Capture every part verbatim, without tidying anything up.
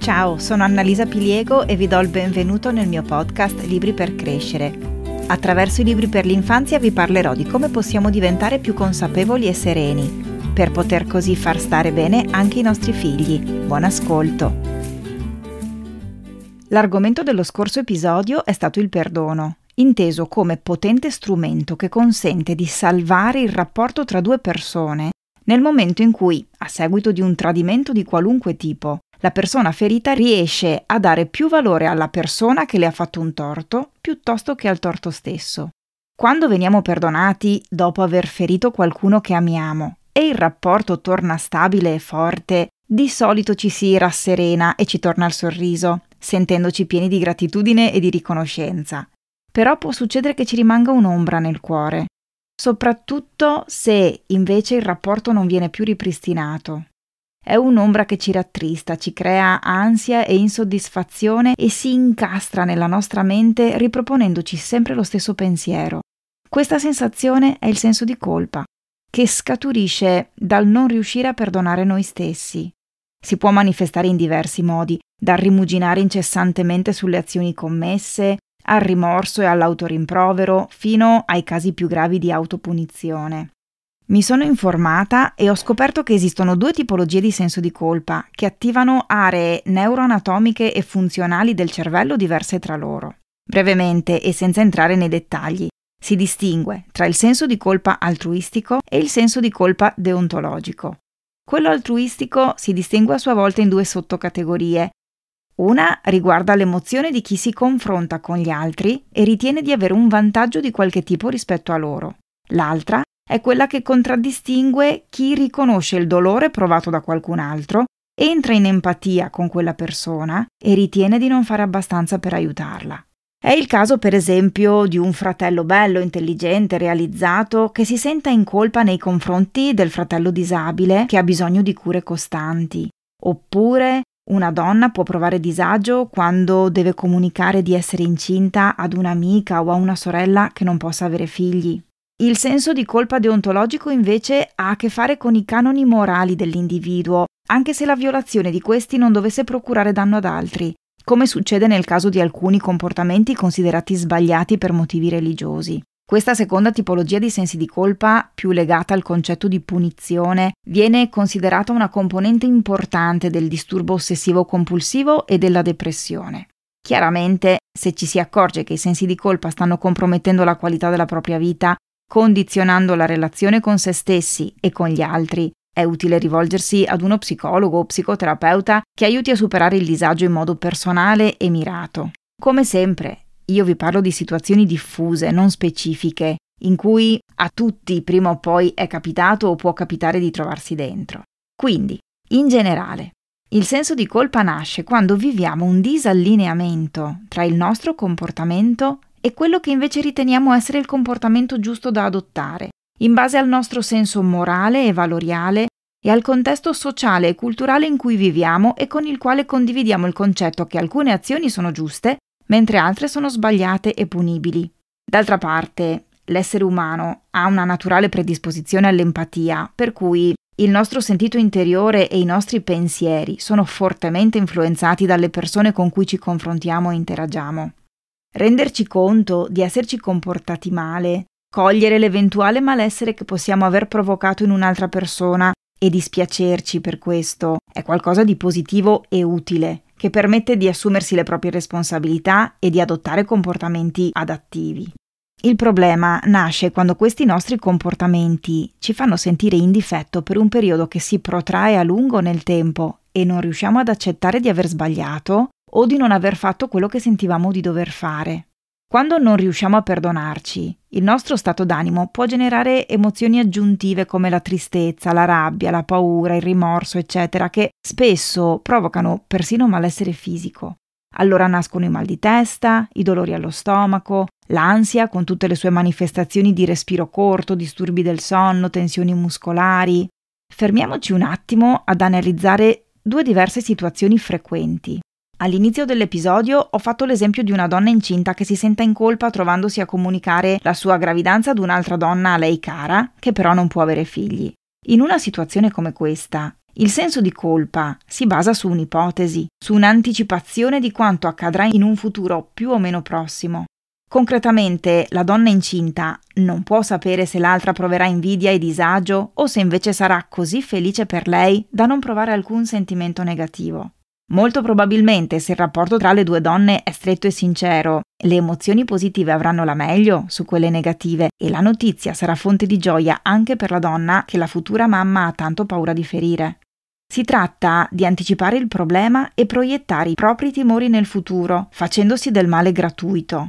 Ciao, sono Annalisa Piliego e vi do il benvenuto nel mio podcast Libri per crescere. Attraverso i libri per l'infanzia vi parlerò di come possiamo diventare più consapevoli e sereni, per poter così far stare bene anche i nostri figli. Buon ascolto! L'argomento dello scorso episodio è stato il perdono, inteso come potente strumento che consente di salvare il rapporto tra due persone nel momento in cui, a seguito di un tradimento di qualunque tipo, la persona ferita riesce a dare più valore alla persona che le ha fatto un torto piuttosto che al torto stesso. Quando veniamo perdonati dopo aver ferito qualcuno che amiamo e il rapporto torna stabile e forte, di solito ci si rasserena e ci torna il sorriso, sentendoci pieni di gratitudine e di riconoscenza. Però può succedere che ci rimanga un'ombra nel cuore, soprattutto se invece il rapporto non viene più ripristinato. È un'ombra che ci rattrista, ci crea ansia e insoddisfazione e si incastra nella nostra mente riproponendoci sempre lo stesso pensiero. Questa sensazione è il senso di colpa, che scaturisce dal non riuscire a perdonare noi stessi. Si può manifestare in diversi modi, dal rimuginare incessantemente sulle azioni commesse, al rimorso e all'autorimprovero, fino ai casi più gravi di autopunizione. Mi sono informata e ho scoperto che esistono due tipologie di senso di colpa che attivano aree neuroanatomiche e funzionali del cervello diverse tra loro. Brevemente e senza entrare nei dettagli, si distingue tra il senso di colpa altruistico e il senso di colpa deontologico. Quello altruistico si distingue a sua volta in due sottocategorie. Una riguarda l'emozione di chi si confronta con gli altri e ritiene di avere un vantaggio di qualche tipo rispetto a loro. L'altra è quella che contraddistingue chi riconosce il dolore provato da qualcun altro, entra in empatia con quella persona e ritiene di non fare abbastanza per aiutarla. È il caso, per esempio, di un fratello bello, intelligente, realizzato, che si senta in colpa nei confronti del fratello disabile che ha bisogno di cure costanti. Oppure una donna può provare disagio quando deve comunicare di essere incinta ad un'amica o a una sorella che non possa avere figli. Il senso di colpa deontologico invece ha a che fare con i canoni morali dell'individuo, anche se la violazione di questi non dovesse procurare danno ad altri, come succede nel caso di alcuni comportamenti considerati sbagliati per motivi religiosi. Questa seconda tipologia di sensi di colpa, più legata al concetto di punizione, viene considerata una componente importante del disturbo ossessivo-compulsivo e della depressione. Chiaramente, se ci si accorge che i sensi di colpa stanno compromettendo la qualità della propria vita, condizionando la relazione con se stessi e con gli altri, è utile rivolgersi ad uno psicologo o psicoterapeuta che aiuti a superare il disagio in modo personale e mirato. Come sempre, io vi parlo di situazioni diffuse, non specifiche, in cui a tutti prima o poi è capitato o può capitare di trovarsi dentro. Quindi, in generale, il senso di colpa nasce quando viviamo un disallineamento tra il nostro comportamento e quello che invece riteniamo essere il comportamento giusto da adottare, in base al nostro senso morale e valoriale e al contesto sociale e culturale in cui viviamo e con il quale condividiamo il concetto che alcune azioni sono giuste, mentre altre sono sbagliate e punibili. D'altra parte, l'essere umano ha una naturale predisposizione all'empatia, per cui il nostro sentito interiore e i nostri pensieri sono fortemente influenzati dalle persone con cui ci confrontiamo e interagiamo. Renderci conto di esserci comportati male, cogliere l'eventuale malessere che possiamo aver provocato in un'altra persona e dispiacerci per questo è qualcosa di positivo e utile, che permette di assumersi le proprie responsabilità e di adottare comportamenti adattivi. Il problema nasce quando questi nostri comportamenti ci fanno sentire in difetto per un periodo che si protrae a lungo nel tempo e non riusciamo ad accettare di aver sbagliato o di non aver fatto quello che sentivamo di dover fare. Quando non riusciamo a perdonarci, il nostro stato d'animo può generare emozioni aggiuntive come la tristezza, la rabbia, la paura, il rimorso, eccetera, che spesso provocano persino malessere fisico. Allora nascono i mal di testa, i dolori allo stomaco, l'ansia con tutte le sue manifestazioni di respiro corto, disturbi del sonno, tensioni muscolari. Fermiamoci un attimo ad analizzare due diverse situazioni frequenti. All'inizio dell'episodio ho fatto l'esempio di una donna incinta che si senta in colpa trovandosi a comunicare la sua gravidanza ad un'altra donna a lei cara, che però non può avere figli. In una situazione come questa, Il senso di colpa si basa su un'ipotesi, su un'anticipazione di quanto accadrà in un futuro più o meno prossimo. Concretamente, la donna incinta non può sapere se l'altra proverà invidia e disagio o se invece sarà così felice per lei da non provare alcun sentimento negativo. Molto probabilmente, se il rapporto tra le due donne è stretto e sincero, le emozioni positive avranno la meglio su quelle negative e la notizia sarà fonte di gioia anche per la donna che la futura mamma ha tanto paura di ferire. Si tratta di anticipare il problema e proiettare i propri timori nel futuro, facendosi del male gratuito.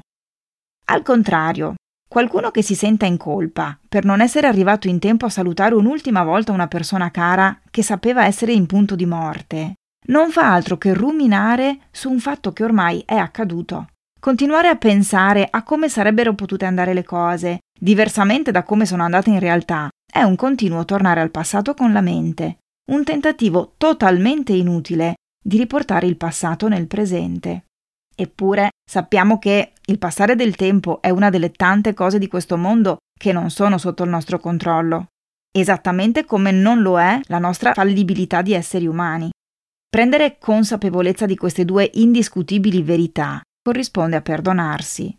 Al contrario, qualcuno che si senta in colpa per non essere arrivato in tempo a salutare un'ultima volta una persona cara che sapeva essere in punto di morte, non fa altro che ruminare su un fatto che ormai è accaduto. Continuare a pensare a come sarebbero potute andare le cose, diversamente da come sono andate in realtà, è un continuo tornare al passato con la mente, un tentativo totalmente inutile di riportare il passato nel presente. Eppure sappiamo che il passare del tempo è una delle tante cose di questo mondo che non sono sotto il nostro controllo, esattamente come non lo è la nostra fallibilità di esseri umani. Prendere consapevolezza di queste due indiscutibili verità corrisponde a perdonarsi.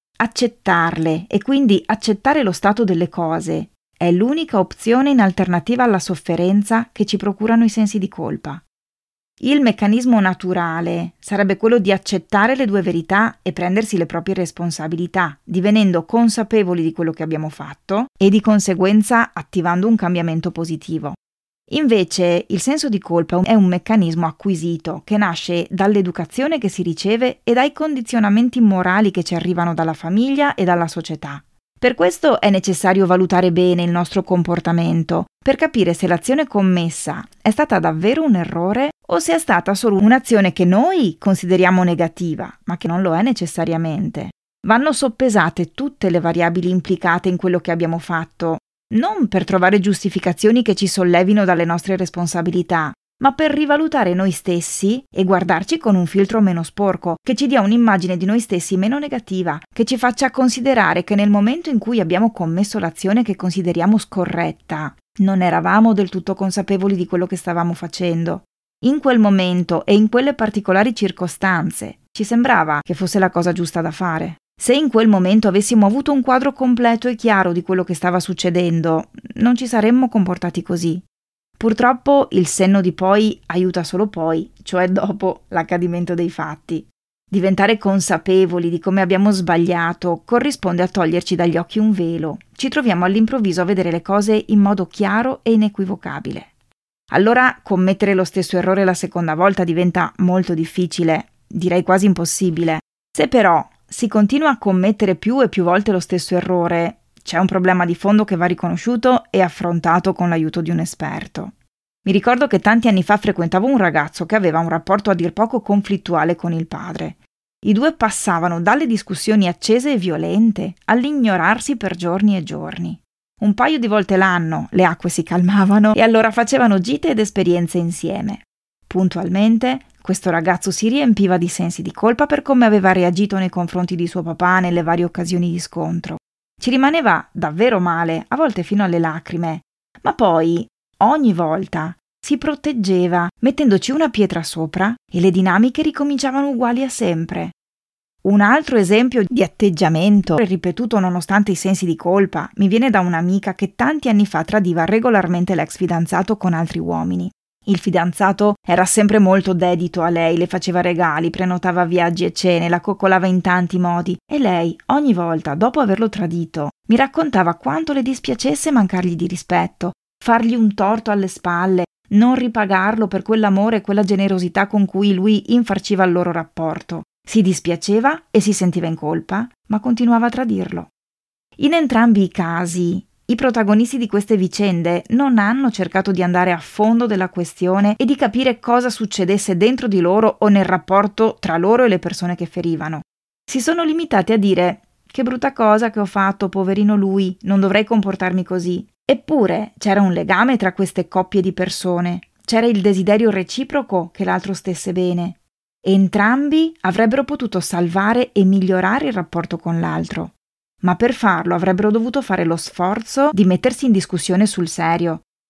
Accettarle e quindi accettare lo stato delle cose è l'unica opzione in alternativa alla sofferenza che ci procurano i sensi di colpa. Il meccanismo naturale sarebbe quello di accettare le due verità e prendersi le proprie responsabilità, divenendo consapevoli di quello che abbiamo fatto e di conseguenza attivando un cambiamento positivo. Invece, il senso di colpa è un meccanismo acquisito che nasce dall'educazione che si riceve e dai condizionamenti morali che ci arrivano dalla famiglia e dalla società. Per questo è necessario valutare bene il nostro comportamento, per capire se l'azione commessa è stata davvero un errore o se è stata solo un'azione che noi consideriamo negativa, ma che non lo è necessariamente. Vanno soppesate tutte le variabili implicate in quello che abbiamo fatto, non per trovare giustificazioni che ci sollevino dalle nostre responsabilità, ma per rivalutare noi stessi e guardarci con un filtro meno sporco, che ci dia un'immagine di noi stessi meno negativa, che ci faccia considerare che nel momento in cui abbiamo commesso l'azione che consideriamo scorretta, non eravamo del tutto consapevoli di quello che stavamo facendo. In quel momento e in quelle particolari circostanze ci sembrava che fosse la cosa giusta da fare. Se in quel momento avessimo avuto un quadro completo e chiaro di quello che stava succedendo, non ci saremmo comportati così. Purtroppo il senno di poi aiuta solo poi, cioè dopo l'accadimento dei fatti. Diventare consapevoli di come abbiamo sbagliato corrisponde a toglierci dagli occhi un velo. Ci troviamo all'improvviso a vedere le cose in modo chiaro e inequivocabile. Allora commettere lo stesso errore la seconda volta diventa molto difficile, direi quasi impossibile. Se però si continua a commettere più e più volte lo stesso errore, c'è un problema di fondo che va riconosciuto e affrontato con l'aiuto di un esperto. Mi ricordo che tanti anni fa frequentavo un ragazzo che aveva un rapporto a dir poco conflittuale con il padre. I due passavano dalle discussioni accese e violente all'ignorarsi per giorni e giorni. Un paio di volte l'anno le acque si calmavano e allora facevano gite ed esperienze insieme. Puntualmente, questo ragazzo si riempiva di sensi di colpa per come aveva reagito nei confronti di suo papà nelle varie occasioni di scontro. Ci rimaneva davvero male, a volte fino alle lacrime, ma poi, ogni volta, si proteggeva mettendoci una pietra sopra e le dinamiche ricominciavano uguali a sempre. Un altro esempio di atteggiamento ripetuto nonostante i sensi di colpa mi viene da un'amica che tanti anni fa tradiva regolarmente l'ex fidanzato con altri uomini. Il fidanzato era sempre molto dedito a lei, le faceva regali, prenotava viaggi e cene, la coccolava in tanti modi e lei, ogni volta, dopo averlo tradito, mi raccontava quanto le dispiacesse mancargli di rispetto, fargli un torto alle spalle, non ripagarlo per quell'amore e quella generosità con cui lui infarciva il loro rapporto. Si dispiaceva e si sentiva in colpa, ma continuava a tradirlo. In entrambi i casi, i protagonisti di queste vicende non hanno cercato di andare a fondo della questione e di capire cosa succedesse dentro di loro o nel rapporto tra loro e le persone che ferivano. Si sono limitati a dire: che brutta cosa che ho fatto, poverino lui, non dovrei comportarmi così. Eppure c'era un legame tra queste coppie di persone, c'era il desiderio reciproco che l'altro stesse bene. Entrambi avrebbero potuto salvare e migliorare il rapporto con l'altro. Ma per farlo avrebbero dovuto fare lo sforzo di mettersi in discussione sul serio,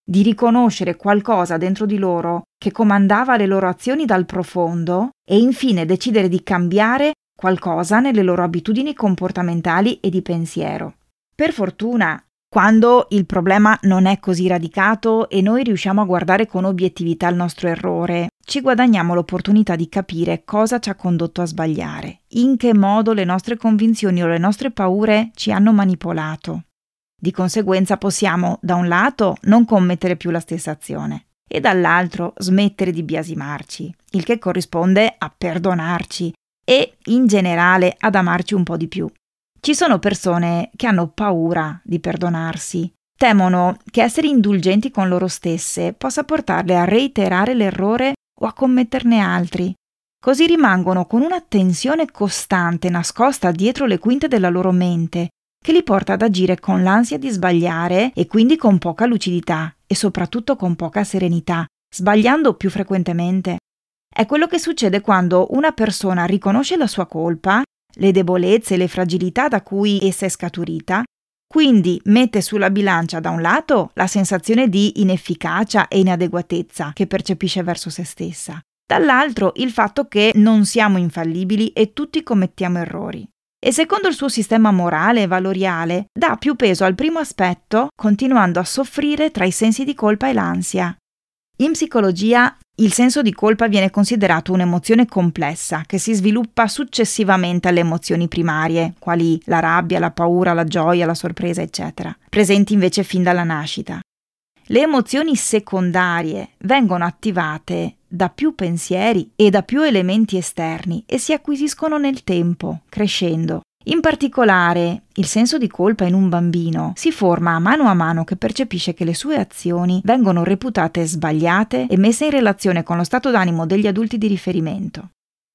di riconoscere qualcosa dentro di loro che comandava le loro azioni dal profondo e infine decidere di cambiare qualcosa nelle loro abitudini comportamentali e di pensiero. Per fortuna, quando il problema non è così radicato e noi riusciamo a guardare con obiettività il nostro errore, ci guadagniamo l'opportunità di capire cosa ci ha condotto a sbagliare, in che modo le nostre convinzioni o le nostre paure ci hanno manipolato. Di conseguenza possiamo, da un lato, non commettere più la stessa azione e dall'altro smettere di biasimarci, il che corrisponde a perdonarci e, in generale, ad amarci un po' di più. Ci sono persone che hanno paura di perdonarsi, temono che essere indulgenti con loro stesse possa portarle a reiterare l'errore o a commetterne altri. Così rimangono con una tensione costante nascosta dietro le quinte della loro mente, che li porta ad agire con l'ansia di sbagliare e quindi con poca lucidità e soprattutto con poca serenità, sbagliando più frequentemente. È quello che succede quando una persona riconosce la sua colpa, le debolezze e le fragilità da cui essa è scaturita, quindi mette sulla bilancia da un lato la sensazione di inefficacia e inadeguatezza che percepisce verso se stessa, dall'altro il fatto che non siamo infallibili e tutti commettiamo errori. E secondo il suo sistema morale e valoriale dà più peso al primo aspetto, continuando a soffrire tra i sensi di colpa e l'ansia. In psicologia il senso di colpa viene considerato un'emozione complessa che si sviluppa successivamente alle emozioni primarie, quali la rabbia, la paura, la gioia, la sorpresa, eccetera, presenti invece fin dalla nascita. Le emozioni secondarie vengono attivate da più pensieri e da più elementi esterni e si acquisiscono nel tempo, crescendo. In particolare, il senso di colpa in un bambino si forma a mano a mano che percepisce che le sue azioni vengono reputate sbagliate e messe in relazione con lo stato d'animo degli adulti di riferimento.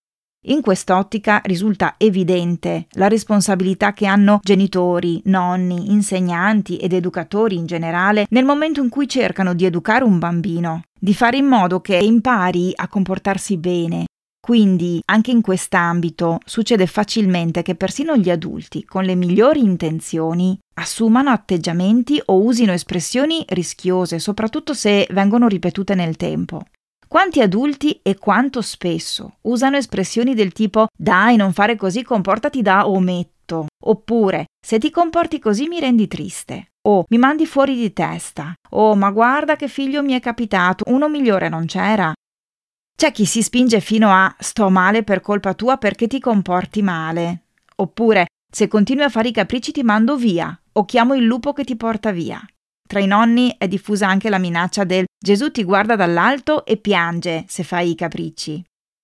In quest'ottica risulta evidente la responsabilità che hanno genitori, nonni, insegnanti ed educatori in generale nel momento in cui cercano di educare un bambino, di fare in modo che impari a comportarsi bene. Quindi, anche in quest'ambito, succede facilmente che persino gli adulti, con le migliori intenzioni, assumano atteggiamenti o usino espressioni rischiose, soprattutto se vengono ripetute nel tempo. Quanti adulti e quanto spesso usano espressioni del tipo «Dai, non fare così, comportati da ometto», oppure «Se ti comporti così mi rendi triste», o «Mi mandi fuori di testa», o «Ma guarda che figlio mi è capitato, uno migliore non c'era». C'è chi si spinge fino a «Sto male per colpa tua perché ti comporti male», oppure «Se continui a fare i capricci ti mando via» o «Chiamo il lupo che ti porta via». Tra i nonni è diffusa anche la minaccia del «Gesù ti guarda dall'alto e piange se fai i capricci».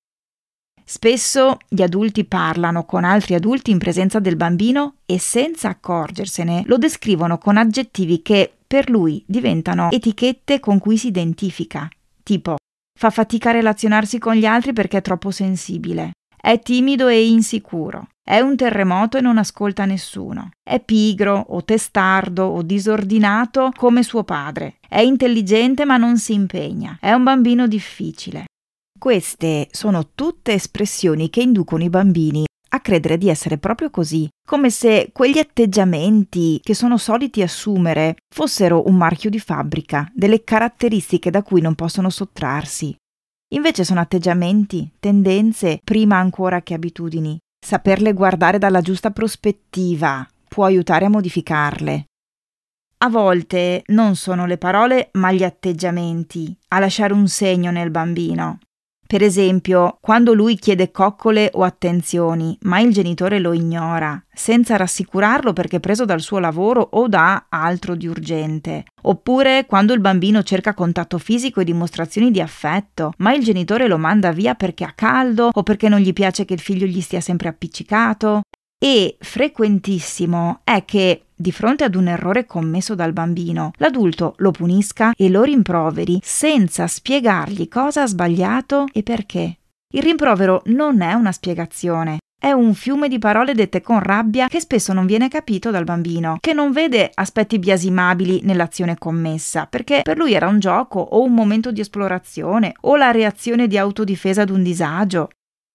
Spesso gli adulti parlano con altri adulti in presenza del bambino e senza accorgersene lo descrivono con aggettivi che per lui diventano etichette con cui si identifica, tipo fa fatica a relazionarsi con gli altri perché è troppo sensibile, è timido e insicuro, è un terremoto e non ascolta nessuno, è pigro o testardo o disordinato come suo padre, è intelligente ma non si impegna, è un bambino difficile. Queste sono tutte espressioni che inducono i bambini a credere di essere proprio così, come se quegli atteggiamenti che sono soliti assumere fossero un marchio di fabbrica, delle caratteristiche da cui non possono sottrarsi. Invece sono atteggiamenti, tendenze, prima ancora che abitudini. Saperle guardare dalla giusta prospettiva può aiutare a modificarle. A volte non sono le parole ma gli atteggiamenti a lasciare un segno nel bambino. Per esempio, quando lui chiede coccole o attenzioni, ma il genitore lo ignora, senza rassicurarlo perché è preso dal suo lavoro o da altro di urgente. Oppure quando il bambino cerca contatto fisico e dimostrazioni di affetto, ma il genitore lo manda via perché ha caldo o perché non gli piace che il figlio gli stia sempre appiccicato. E frequentissimo è che, di fronte ad un errore commesso dal bambino, l'adulto lo punisca e lo rimproveri senza spiegargli cosa ha sbagliato e perché. Il rimprovero non è una spiegazione, è un fiume di parole dette con rabbia che spesso non viene capito dal bambino, che non vede aspetti biasimabili nell'azione commessa, perché per lui era un gioco o un momento di esplorazione o la reazione di autodifesa ad un disagio.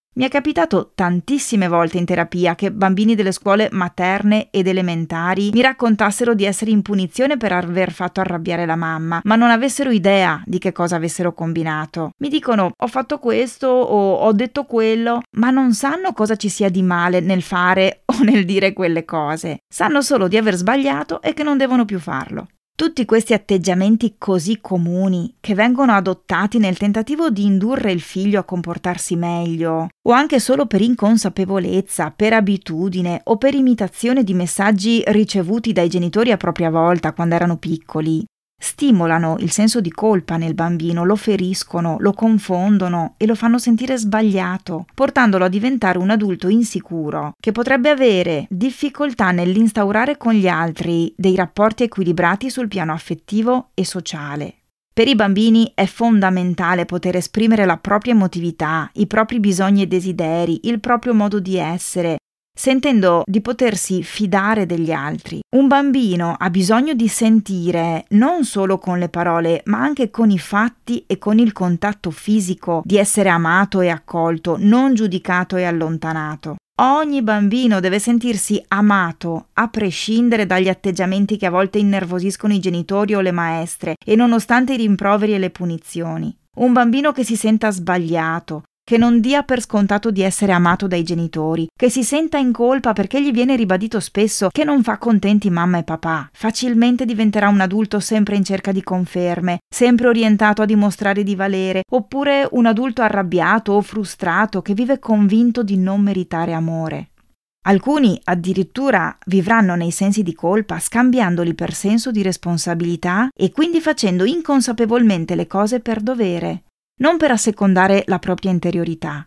Mi è capitato tantissime volte in terapia che bambini delle scuole materne ed elementari mi raccontassero di essere in punizione per aver fatto arrabbiare la mamma, ma non avessero idea di che cosa avessero combinato. Mi dicono ho fatto questo o ho detto quello, ma non sanno cosa ci sia di male nel fare o nel dire quelle cose. Sanno solo di aver sbagliato e che non devono più farlo. Tutti questi atteggiamenti così comuni che vengono adottati nel tentativo di indurre il figlio a comportarsi meglio, o anche solo per inconsapevolezza, per abitudine o per imitazione di messaggi ricevuti dai genitori a propria volta quando erano piccoli, stimolano il senso di colpa nel bambino, lo feriscono, lo confondono e lo fanno sentire sbagliato, portandolo a diventare un adulto insicuro che potrebbe avere difficoltà nell'instaurare con gli altri dei rapporti equilibrati sul piano affettivo e sociale. Per i bambini è fondamentale poter esprimere la propria emotività, i propri bisogni e desideri, il proprio modo di essere, sentendo di potersi fidare degli altri. Un bambino ha bisogno di sentire, non solo con le parole, ma anche con i fatti e con il contatto fisico, di essere amato e accolto, non giudicato e allontanato. Ogni bambino deve sentirsi amato, a prescindere dagli atteggiamenti che a volte innervosiscono i genitori o le maestre, e nonostante i rimproveri e le punizioni. Un bambino che si senta sbagliato, che non dia per scontato di essere amato dai genitori, che si senta in colpa perché gli viene ribadito spesso che non fa contenti mamma e papà, facilmente diventerà un adulto sempre in cerca di conferme, sempre orientato a dimostrare di valere, oppure un adulto arrabbiato o frustrato che vive convinto di non meritare amore. Alcuni addirittura vivranno nei sensi di colpa scambiandoli per senso di responsabilità e quindi facendo inconsapevolmente le cose per dovere, non per assecondare la propria interiorità.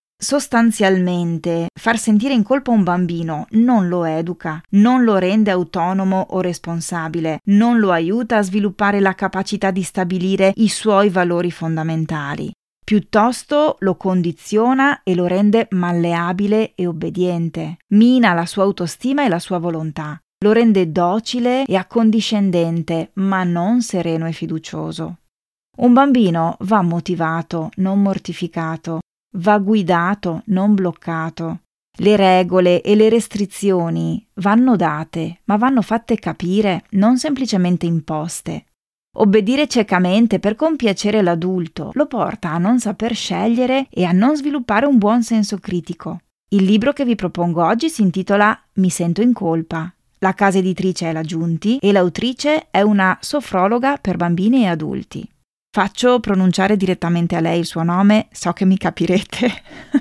Sostanzialmente, far sentire in colpa un bambino non lo educa, non lo rende autonomo o responsabile, non lo aiuta a sviluppare la capacità di stabilire i suoi valori fondamentali. Piuttosto lo condiziona e lo rende malleabile e obbediente, mina la sua autostima e la sua volontà, lo rende docile e accondiscendente, ma non sereno e fiducioso. Un bambino va motivato, non mortificato, va guidato, non bloccato. Le regole e le restrizioni vanno date, ma vanno fatte capire, non semplicemente imposte. Obbedire ciecamente per compiacere l'adulto lo porta a non saper scegliere e a non sviluppare un buon senso critico. Il libro che vi propongo oggi si intitola Mi sento in colpa. La casa editrice è la Giunti e l'autrice è una sofrologa per bambini e adulti. Faccio pronunciare direttamente a lei il suo nome, so che mi capirete.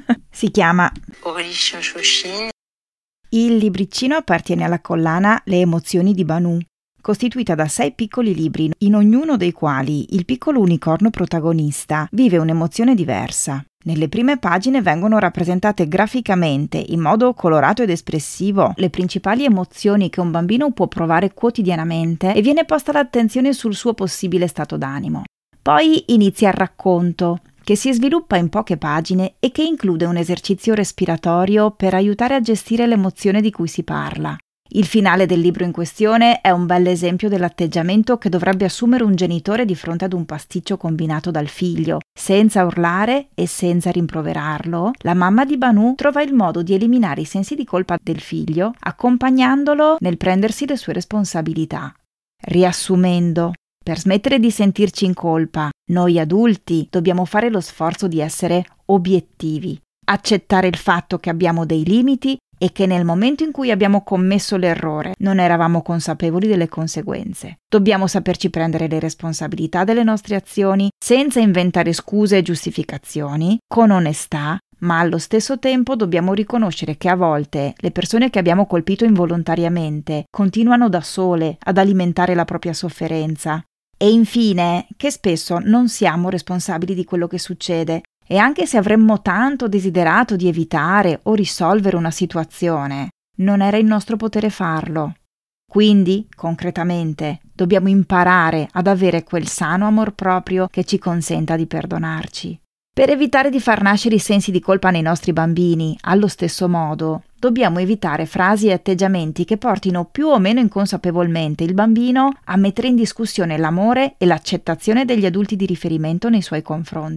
Si chiama Orisha Shoshin. Il libricino appartiene alla collana Le emozioni di Banu, costituita da sei piccoli libri, in ognuno dei quali il piccolo unicorno protagonista vive un'emozione diversa. Nelle prime pagine vengono rappresentate graficamente, in modo colorato ed espressivo, le principali emozioni che un bambino può provare quotidianamente e viene posta l'attenzione sul suo possibile stato d'animo. Poi inizia il racconto, che si sviluppa in poche pagine e che include un esercizio respiratorio per aiutare a gestire l'emozione di cui si parla. Il finale del libro in questione è un bell'esempio dell'atteggiamento che dovrebbe assumere un genitore di fronte ad un pasticcio combinato dal figlio. Senza urlare e senza rimproverarlo, la mamma di Banu trova il modo di eliminare i sensi di colpa del figlio, accompagnandolo nel prendersi le sue responsabilità. Riassumendo, per smettere di sentirci in colpa, noi adulti dobbiamo fare lo sforzo di essere obiettivi, accettare il fatto che abbiamo dei limiti e che nel momento in cui abbiamo commesso l'errore non eravamo consapevoli delle conseguenze. Dobbiamo saperci prendere le responsabilità delle nostre azioni senza inventare scuse e giustificazioni, con onestà, ma allo stesso tempo dobbiamo riconoscere che a volte le persone che abbiamo colpito involontariamente continuano da sole ad alimentare la propria sofferenza. E infine, che spesso non siamo responsabili di quello che succede, e anche se avremmo tanto desiderato di evitare o risolvere una situazione, non era in nostro potere farlo. Quindi, concretamente, dobbiamo imparare ad avere quel sano amor proprio che ci consenta di perdonarci. Per evitare di far nascere i sensi di colpa nei nostri bambini, allo stesso modo, dobbiamo evitare frasi e atteggiamenti che portino più o meno inconsapevolmente il bambino a mettere in discussione l'amore e l'accettazione degli adulti di riferimento nei suoi confronti.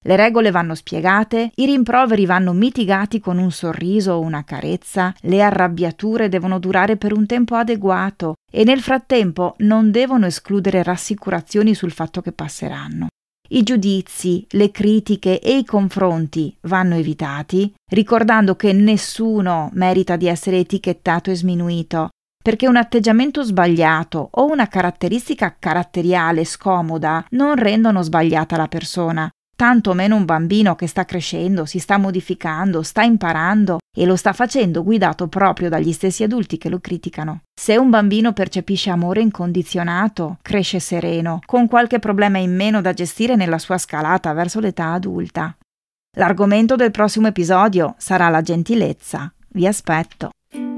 Le regole vanno spiegate, i rimproveri vanno mitigati con un sorriso o una carezza, le arrabbiature devono durare per un tempo adeguato e nel frattempo non devono escludere rassicurazioni sul fatto che passeranno. I giudizi, le critiche e i confronti vanno evitati, ricordando che nessuno merita di essere etichettato e sminuito, perché un atteggiamento sbagliato o una caratteristica caratteriale scomoda non rendono sbagliata la persona, tanto meno un bambino che sta crescendo, si sta modificando, sta imparando e lo sta facendo guidato proprio dagli stessi adulti che lo criticano. Se un bambino percepisce amore incondizionato, cresce sereno, con qualche problema in meno da gestire nella sua scalata verso l'età adulta. L'argomento del prossimo episodio sarà la gentilezza. Vi aspetto.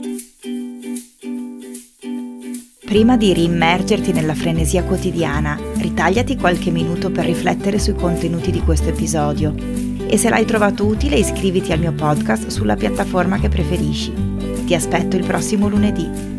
Prima di riimmergerti nella frenesia quotidiana, ritagliati qualche minuto per riflettere sui contenuti di questo episodio e se l'hai trovato utile iscriviti al mio podcast sulla piattaforma che preferisci. Ti aspetto il prossimo lunedì.